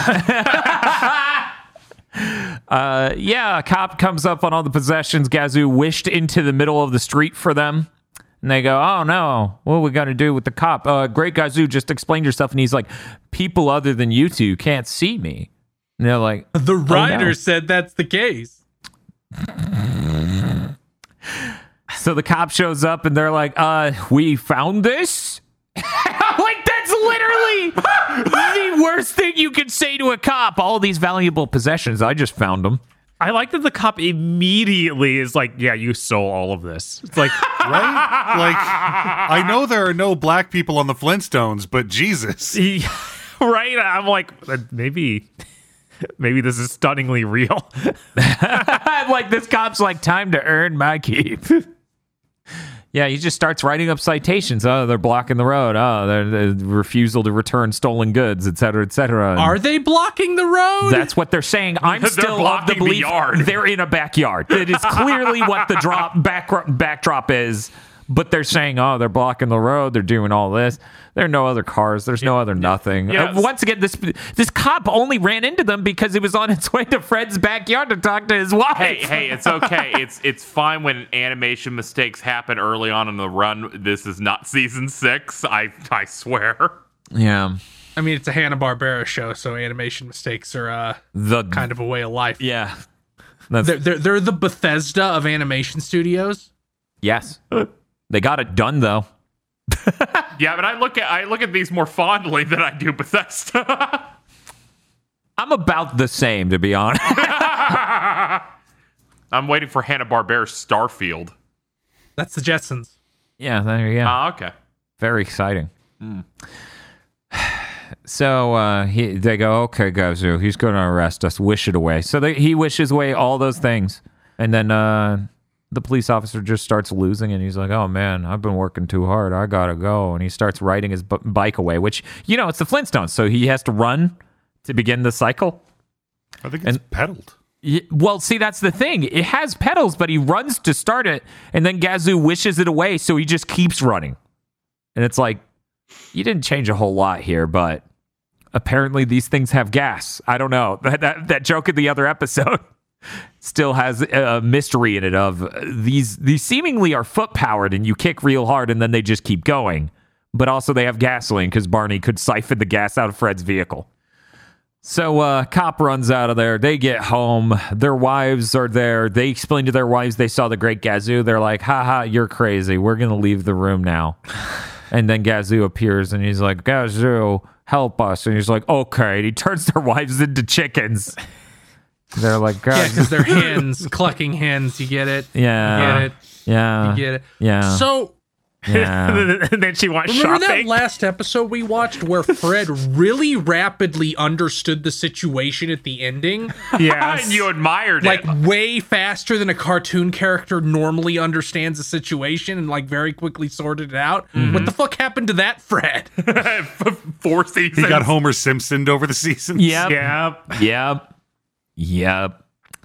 Uh, yeah, a cop comes up on all the possessions Gazoo wished into the middle of the street for them. And they go, oh no, what we got to do with the cop? Uh, Great Gazoo, just explain yourself. And he's like, people other than you two can't see me. And they're like, The writer no. said that's the case. so the cop shows up and they're like, uh, we found this? Like, that's literally the worst thing you can say to a cop. All these valuable possessions, I just found them. I like that the cop immediately is like, yeah, you stole all of this. It's like, Right? Like, I know there are no black people on the Flintstones, but Jesus. right? I'm like, uh, maybe, maybe this is stunningly real. Like, this cop's like, time to earn my keep. Yeah, he just starts writing up citations. Oh, they're blocking the road. Oh, they're, they're refusal to return stolen goods, et cetera, et cetera. And Are they blocking the road? that's what they're saying. I'm They're still of the blocking the belief yard. they're in a backyard. It is clearly what the drop back, backdrop is. But they're saying, oh, they're blocking the road. They're doing all this. There are no other cars. There's no other nothing. Yes. Uh, once again, this this cop only ran into them because he was on its way to Fred's backyard to talk to his wife. Hey, hey, it's okay. It's it's fine when animation mistakes happen early on in the run. This is not season six. I I swear. Yeah. I mean, it's a Hanna-Barbera show, so animation mistakes are uh, The kind of a way of life. Yeah. That's, They're, they're, they're the Bethesda of animation studios. yes. They got it done, though. Yeah, but I look at I look at these more fondly than I do Bethesda. I'm about the same, to be honest. I'm waiting for Hanna-Barbera's Starfield. That's the Jetsons. Yeah, there you go. Ah, okay. Very exciting. So uh, he, they go, okay, Gazoo, he's going to arrest us. Wish it away. So they, he wishes away all those things. And then uh, the police officer just starts losing, and he's like, oh, man, I've been working too hard. I got to go. And he starts riding his b- bike away, which, you know, it's the Flintstones. So he has to run to begin the cycle. I think it's And- pedaled. Y- Well, see, that's the thing. It has pedals, but he runs to start it, and then Gazoo wishes it away, so he just keeps running. And it's like, you didn't change a whole lot here, but apparently these things have gas. I don't know. That that, that joke in the other episode still has a mystery in it of uh, these these seemingly are foot powered, and you kick real hard, and then they just keep going. But also they have gasoline because Barney could siphon the gas out of Fred's vehicle. So uh, cop runs out of there. They get home. Their wives are there. They explain to their wives they saw the great Gazoo. They're like, haha, you're crazy. We're going to leave the room now. And then Gazoo appears, and he's like, Gazoo, help us. And he's like, okay. And he turns their wives into chickens. They're like, Yeah, guys, because they're hens, clucking hens. You get it? yeah, You get it? yeah, You get it? yeah, So, yeah. And then she went remember that shopping. last episode we watched where Fred really rapidly understood the situation at the ending? Yes. And you admired Like, it. way faster than a cartoon character normally understands a situation and, like, very quickly sorted it out. What the fuck happened to that Fred? Four seasons. He got Homer Simpsoned over the seasons. Yep. Yeah. Yep. Yep.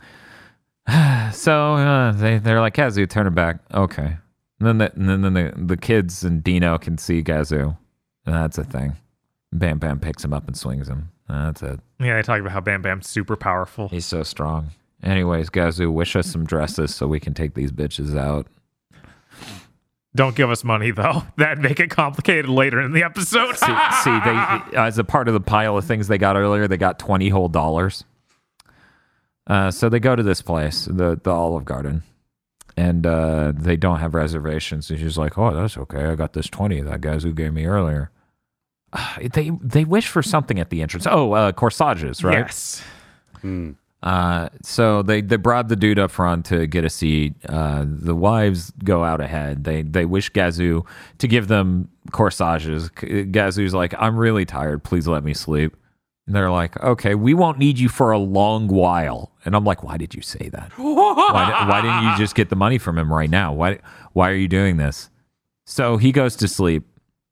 So uh, they, they're like, Gazoo, turn it back. Okay. And then, the, and then, then the, the kids and Dino can see Gazoo. And that's a thing. Bam Bam picks him up and swings him. That's it. Yeah, they talk about how Bam Bam's super powerful. He's so strong. Anyways, Gazoo, wish us some dresses so we can take these bitches out. Don't give us money, though. That'd make it complicated later in the episode. See, see, they as a part of the pile of things they got earlier, they got twenty whole dollars. Uh, so they go to this place, the the Olive Garden, and uh, they don't have reservations. And she's like, "Oh, that's okay. I got this twenty that guys who gave me earlier." Uh, they they wish for something at the entrance. Oh, uh, corsages, right? Yes. Uh, so they, they brought the dude up front to get a seat. Uh, the wives go out ahead. They they wish Gazoo to give them corsages. Gazoo's like, I'm really tired. Please let me sleep. And they're like, okay, we won't need you for a long while. And I'm like, why did you say that? Why, why didn't you just get the money from him right now? Why why are you doing this? So he goes to sleep.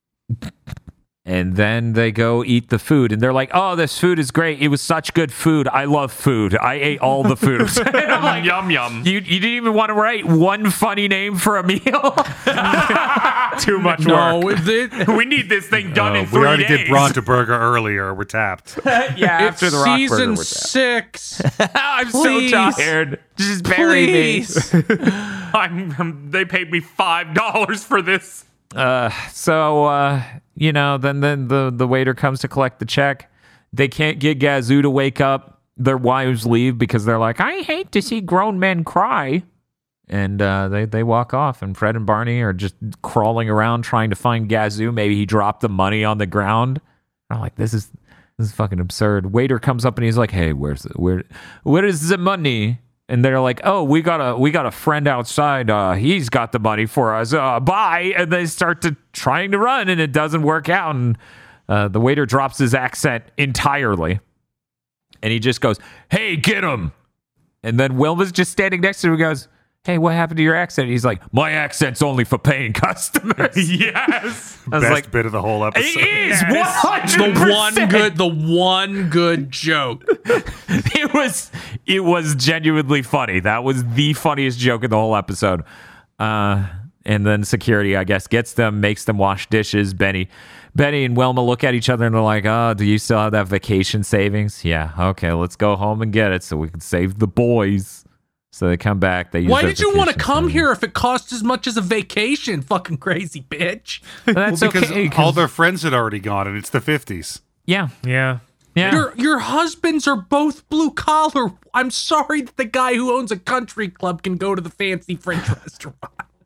And then they go eat the food, and they're like, "Oh, this food is great. It was such good food. I love food. I ate all the food." And I'm like, yum yum. you, you didn't even want to write one funny name for a meal? Too much No, work. it, We need this thing done Uh, in we three already days. did Bronte Burger earlier. We're tapped. Yeah, it's season six. I'm Please. so tired. Just bury me. Please. I'm, um, they paid me five dollars for this. Uh, so uh, you know, then then the the waiter comes to collect the check. They can't get Gazoo to wake up. Their wives leave because they're like, I hate to see grown men cry. And uh, they they walk off, and Fred and Barney are just crawling around trying to find Gazoo. Maybe he dropped the money on the ground. I'm like, this is this is fucking absurd. Waiter comes up and he's like, hey, where's the, where where is the money? And they're like, oh, we got a we got a friend outside. Uh, he's got the money for us. Uh, bye. And they start to trying to run, and it doesn't work out. And uh, the waiter drops his accent entirely, and he just goes, "Hey, get him!" And then Wilma's just standing next to him and goes, "Hey, what happened to your accent?" He's like, "My accent's only for paying customers." Yes. I was Best like, bit of the whole episode. "It is one hundred the percent one good, the one good joke. It was it was genuinely funny. That was the funniest joke in the whole episode. Uh, and then security, I guess, gets them, makes them wash dishes. Benny, Benny and Wilma look at each other and they're like, "Oh, do you still have that vacation savings?" "Yeah, okay, let's go home and get it so we can save the boys." So they come back. They use Why their did you want to vacation come savings. here if it costs as much as a vacation? Fucking crazy bitch. That's Well, because okay. 'cause- all their friends had already gone, and it's the fifties. yeah, Yeah. yeah. Your your husbands are both blue collar. I'm sorry that the guy who owns a country club can go to the fancy French restaurant.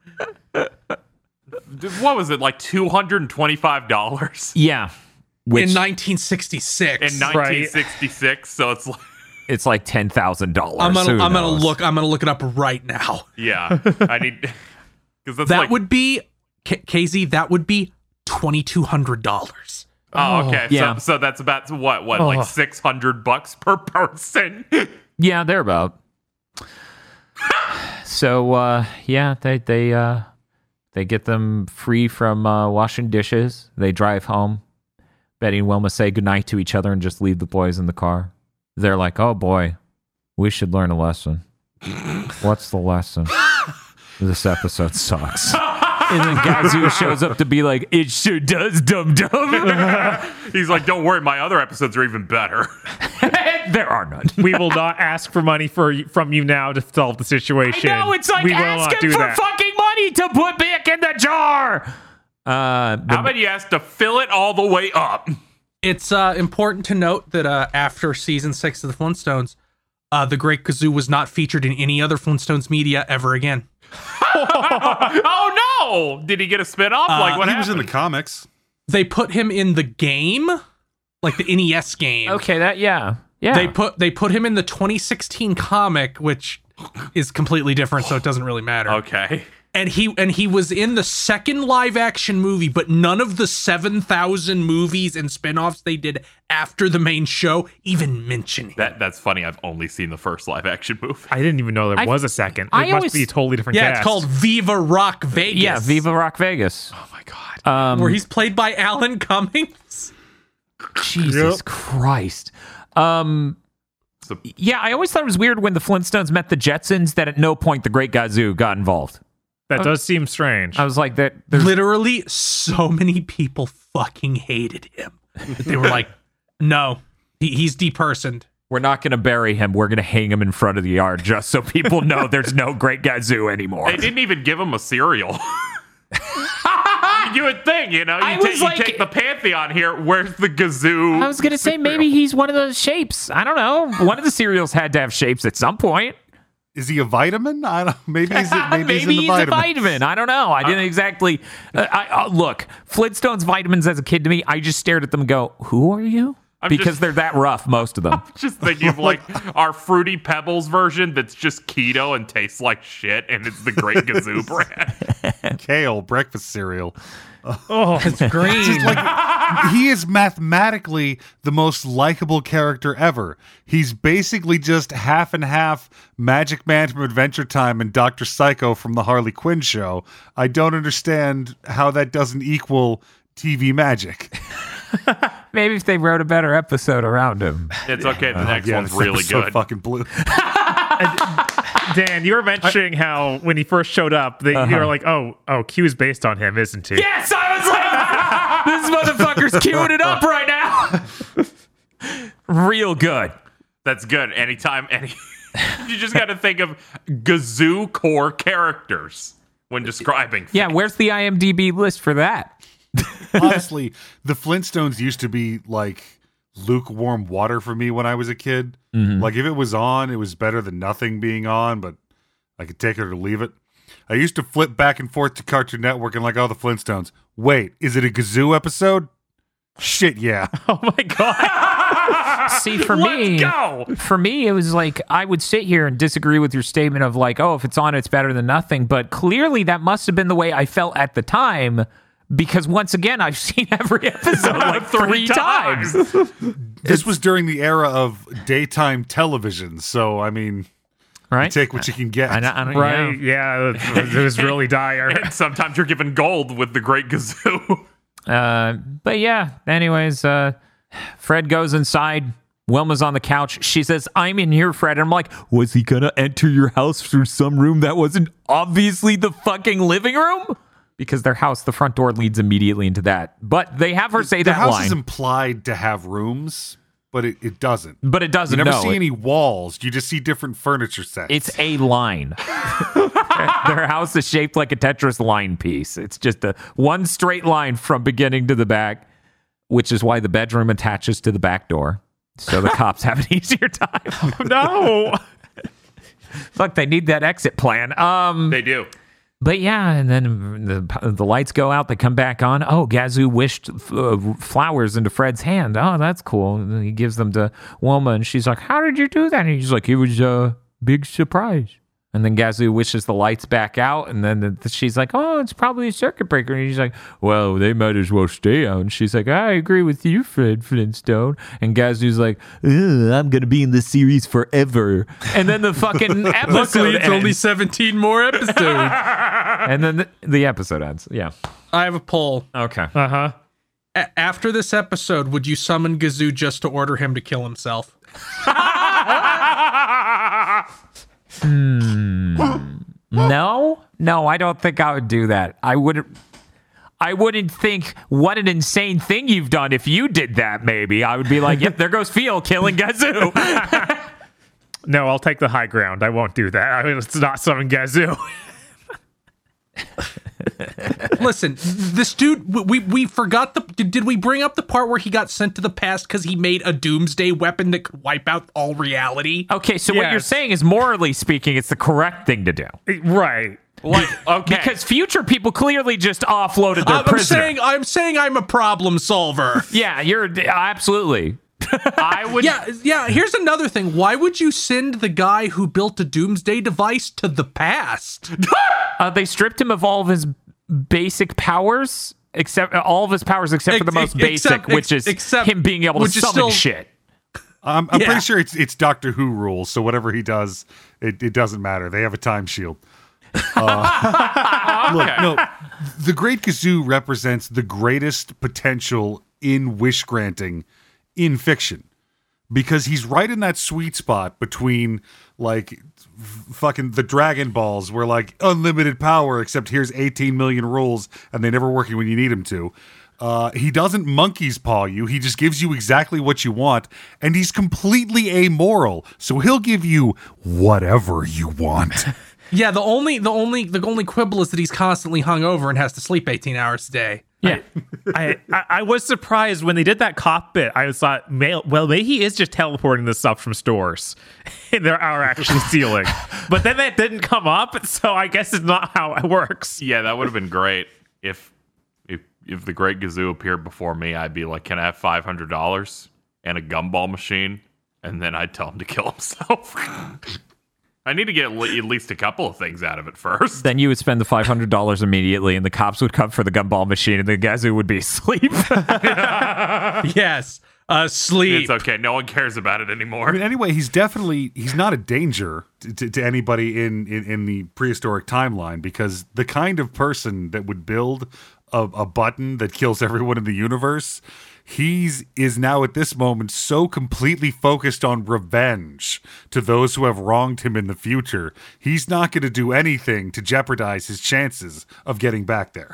What was it, like two hundred twenty-five dollars yeah. Which In nineteen sixty-six. in nineteen sixty-six? So it's like, it's like ten thousand dollars. I'm gonna I'm gonna look I'm gonna look it up right now. yeah, I need. Because that's That like, would be, K- K Z, that would be twenty-two hundred dollars. Oh, okay. yeah. So, so that's about what? What? Oh. Like six hundred bucks per person. Yeah, they're about. So uh, yeah, they they uh, they get them free from uh, washing dishes. They drive home. Betty and Wilma say goodnight to each other and just leave the boys in the car. They're like, "Oh boy, we should learn a lesson." What's the lesson? This episode sucks. And then Gazoo shows up to be like, "It sure does, dum dum." He's like, don't worry, my other episodes are even better. There are none. We will not ask for money for from you now to solve the situation. No, it's like we will not asking do for that. fucking money to put back in the jar. Uh, the- How about you ask to fill it all the way up? It's uh, important to note that uh, after season six of the Flintstones, uh, the Great Gazoo was not featured in any other Flintstones media ever again. Oh no! Did he get a spinoff? Uh, like what he happened? was in the comics. They put him in the game, like the N E S game. okay, that yeah, yeah. They put they put him in the twenty sixteen comic, which is completely different, so it doesn't really matter. Okay. And he and he was in the second live action movie, but none of the seven thousand movies and spin-offs they did after the main show even mention him. That that's funny. I've only seen the first live action movie. I didn't even know there I- was a second. It I must always- be a totally different Yeah, cast. it's called Viva Rock Vegas. yeah, Viva Rock Vegas. Oh my god. Um, where he's played by Alan Cummings. Jesus Yep. Christ. Um, So- yeah, I always thought it was weird when the Flintstones met the Jetsons that at no point the Great Gazoo got involved. That does seem strange. I was like, that. There's Literally, so many people fucking hated him. They were like, "No, he, he's depersoned." We're not going to bury him. We're going to hang him in front of the yard just so people know there's no Great Gazoo anymore. They didn't even give him a cereal. You would think, you know, you, I ta- was you like- take the Pantheon here. Where's the Gazoo? I was going to say maybe he's one of those shapes. I don't know. One of the cereals had to have shapes at some point. Is he a vitamin? I don't. Maybe he's maybe, Maybe he's, in the he's a vitamin. vitamin. I don't know. I didn't exactly. Uh, I, uh, look, Flintstones vitamins as a kid to me, I just stared at them and go, "Who are you?" I'm Because just- they're that rough, most of them. Just thinking of like our Fruity Pebbles version that's just keto and tastes like shit, and it's the Great Gazoo brand. Kale breakfast cereal. oh, It's green. Like he is mathematically the most likable character ever. He's basically just half and half Magic Man from Adventure Time and Doctor Psycho from the Harley Quinn show. I don't understand how that doesn't equal T V magic. Maybe if they wrote a better episode around him. It's okay. The next Yeah, one's this really episode good. Fucking blue. Dan, you were mentioning how when he first showed up, they, you were like, "Oh, oh, Q's based on him, isn't he?" Yes, I was like, this motherfucker's queuing it up right now. Real good. That's good. Anytime, any. You just got to think of Gazoo core characters when describing. Yeah, where's the I M D B list for that? Honestly, the Flintstones used to be like lukewarm water for me when I was a kid. Like if it was on, it was better than nothing being on, but I could take it or leave it. I used to flip back and forth to Cartoon Network and like, oh, the Flintstones. Wait, is it a Gazoo episode? Shit, yeah. Oh my god! See, for Let's me, go. for me, it was like I would sit here and disagree with your statement of like, oh, if it's on, it's better than nothing. But clearly, that must have been the way I felt at the time. Because once again, I've seen every episode like three, times. This was during the era of daytime television, so I mean, Right? take what you can get. I don't, I don't Right? yeah. Yeah, it was really dire. And sometimes you're given gold with the Great Gazoo. Uh, but yeah, anyways, uh, Fred goes inside. Wilma's on the couch. She says, I'm in here, Fred. And I'm like, was he gonna enter your house through some room that wasn't obviously the fucking living room? Because their house, the front door leads immediately into that. But they have her say the that house line. is implied to have rooms, but it, it doesn't. but it doesn't You never know. see It- any walls. You just see different furniture sets. It's a line. Their house is shaped like a Tetris line piece. It's just a one straight line from beginning to the back, which is why the bedroom attaches to the back door. So the cops have an easier time. No. Look, they need that exit plan. Um, They do. but yeah, and then the the lights go out. They come back on. Oh, Gazoo wished uh, flowers into Fred's hand. Oh, that's cool. And then he gives them to Wilma, and she's like, "How did you do that?" And he's like, "It was a big surprise." And then Gazoo wishes the lights back out, and then the, the, she's like, oh, it's probably a circuit breaker. And he's like, well, they might as well stay out. And she's like, I agree with you, Fred Flintstone. And Gazoo's like, I'm going to be in this series forever. And then the fucking episode Luckily, it's ends. only seventeen more episodes. And then the, the episode ends. Yeah. I have a poll. Okay. Uh-huh. A- after this episode, would you summon Gazoo just to order him to kill himself? No, no, I don't think I would do that. I wouldn't. I wouldn't think what an insane thing you've done if you did that. Maybe I would be like, "Yep, there goes Phil killing Gazoo." No, I'll take the high ground. I won't do that. I mean, it's not summon Gazoo. Listen, this dude, we we forgot the. Did, did we bring up the part where he got sent to the past because he made a doomsday weapon that could wipe out all reality? Okay, so what you're Yes. saying is, morally speaking, it's the correct thing to do. Right. Like, okay. Because future people clearly just offloaded their I'm prisoner. saying, I'm saying, I'm a problem solver. Yeah, you're absolutely. I would. Yeah, yeah. Here's another thing. Why would you send the guy who built a doomsday device to the past? Uh, they stripped him of all of his basic powers, except all of his powers except for the most Ex- basic, except- which is except- him being able to which is summon still- shit. I'm, I'm Yeah. pretty sure it's it's Doctor Who rules. So whatever he does, it, it doesn't matter. They have a time shield. Uh, look, no, the Great Gazoo represents the greatest potential in wish granting in fiction, because he's right in that sweet spot between like f- fucking the Dragon Balls, where like unlimited power, except here's eighteen million rules, and they're never working when you need him to. Uh, he doesn't monkey's paw you. He just gives you exactly what you want, and he's completely amoral. So he'll give you whatever you want. Yeah, the only the only the only quibble is that he's constantly hungover and has to sleep eighteen hours a day. Yeah. I, I I was surprised when they did that cop bit. I was thought, may, well, maybe he is just teleporting this stuff from stores. And they are actually stealing. But then that didn't come up, so I guess it's not how it works. Yeah, that would have been great if if if the Great Gazoo appeared before me. I'd be like, "Can I have five hundred dollars and a gumball machine?" And then I'd tell him to kill himself. I need to get at le- at least a couple of things out of it first. Then you would spend the five hundred dollars immediately, and the cops would come for the gumball machine, and the Gazoo would be asleep. Yes, uh, sleep. It's okay. No one cares about it anymore. I mean, anyway, he's definitely he's not a danger to, to, to anybody in, in in the prehistoric timeline, because the kind of person that would build a, a button that kills everyone in the universe, he's is now at this moment so completely focused on revenge to those who have wronged him in the future. He's not going to do anything to jeopardize his chances of getting back there.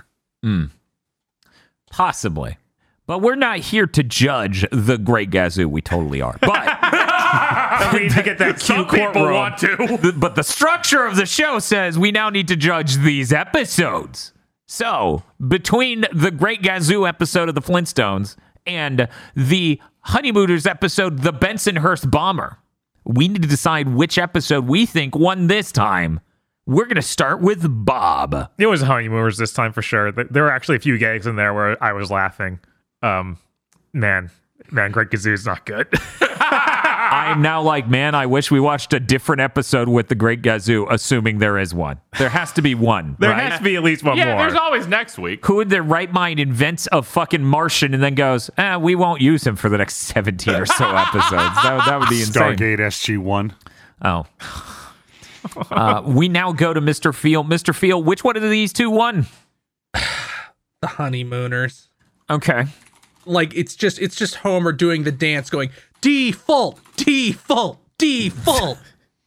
Possibly. But we're not here to judge the Great Gazoo. We totally are. But We need to get that Some cute people courtroom. want to. the, but the structure of the show says we now need to judge these episodes. So, between the Great Gazoo episode of the Flintstones and the Honeymooners episode, The Bensonhurst Bomber, we need to decide which episode we think won this time. We're going to start with Bob. It was Honeymooners this time for sure. Th- There were actually a few gags in there where I was laughing. Um, man, man, Great Gazoo is not good. I'm now like, man, I wish we watched a different episode with the Great Gazoo, assuming there is one. There has to be one. There right? has to be at least one Yeah, more. there's always next week. Who in their right mind invents a fucking Martian and then goes, eh, we won't use him for the next seventeen or so episodes. That, would- that would be insane. Stargate S G one. Oh. Uh, we now go to Mister Field. Mister Field, which one of these two won? The Honeymooners. Okay. Like it's just it's just Homer doing the dance, going default, default, default.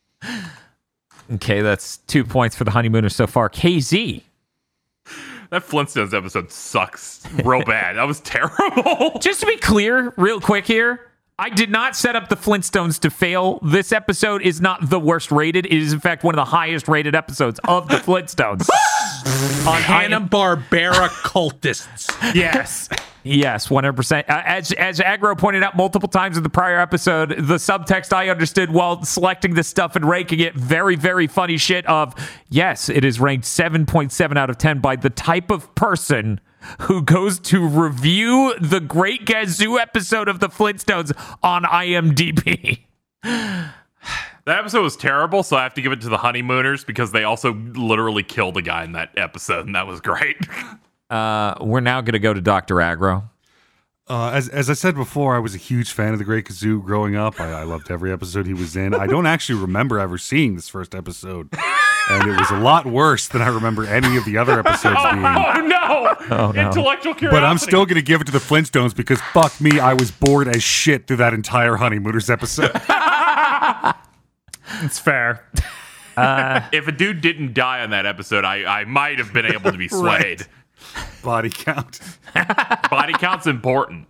Okay, that's two points for the Honeymooners so far. K Z. That Flintstones episode sucks real bad. That was terrible. Just to be clear, real quick here, I did not set up the Flintstones to fail. This episode is not the worst rated. It is, in fact, one of the highest rated episodes of the Flintstones. On Hanna-Barbera cultists. yes. Yes, one hundred percent. Uh, as as Agro pointed out multiple times in the prior episode, the subtext I understood while selecting this stuff and ranking it, very, very funny shit of, yes, it is ranked seven point seven out of ten by the type of person who goes to review the Great Gazoo episode of the Flintstones on IMDb. That episode was terrible, so I have to give it to the Honeymooners because they also literally killed a guy in that episode, and that was great. Uh, we're now going to go to Doctor Aggro. Uh, as as I said before, I was a huge fan of the Great Kazoo growing up. I, I loved every episode he was in. I don't actually remember ever seeing this first episode, and it was a lot worse than I remember any of the other episodes being. Oh no! Oh, no. Intellectual curiosity. But I'm still going to give it to the Flintstones because fuck me, I was bored as shit through that entire Honeymooners episode. It's fair. If a dude didn't die on that episode, I, I might have been able to be swayed. Body count. Body count's important.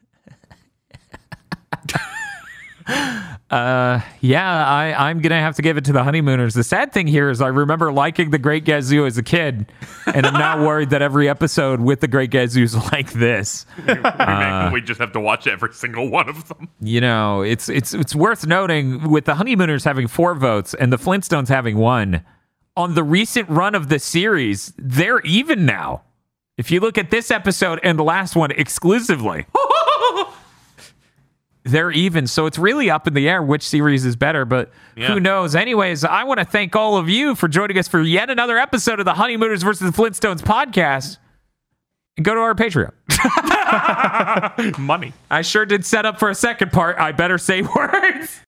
Yeah, I, I'm going to have to give it to the Honeymooners. The sad thing here is I remember liking The Great Gazoo as a kid, and I'm now worried that every episode with The Great Gazoo is like this. we, may, we just have to watch every single one of them. You know, it's it's it's worth noting with the Honeymooners having four votes and the Flintstones having one, on the recent run of the series, they're even now. If you look at this episode and the last one exclusively, they're even. So it's really up in the air which series is better, but Yeah. who knows? Anyways, I want to thank all of you for joining us for yet another episode of the Honeymooners versus the Flintstones podcast. And go to our Patreon. Money. I sure did set up for a second part. I better say words.